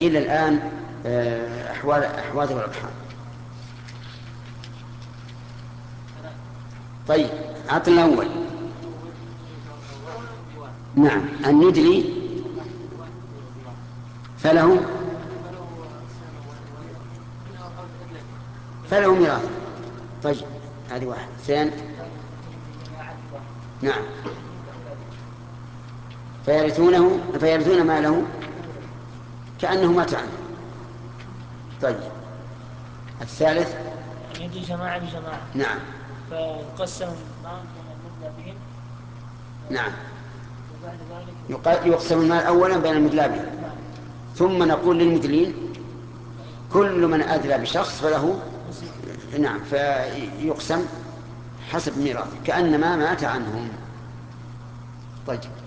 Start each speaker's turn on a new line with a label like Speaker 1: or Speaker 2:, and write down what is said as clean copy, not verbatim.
Speaker 1: إلى الآن أحوال الأرحام. طيب، عطنا الأول. نعم، الندلي فله ميراث. طيب، هذه واحد. ثاني، نعم، فيرثون ماله كأنه مات عنه. طيب، الثالث،
Speaker 2: أن يجي جماعة بجماعة
Speaker 1: نعم،
Speaker 2: فيقسم المال بين المدلى بهم.
Speaker 1: نعم،
Speaker 2: وبعد ذلك
Speaker 1: يقسم المال أولا بين المدلابين، ثم نقول للمدلين كل من أدلى بشخص فله، نعم، فيقسم حسب ميراثه كأنما مات عنهم. طيب.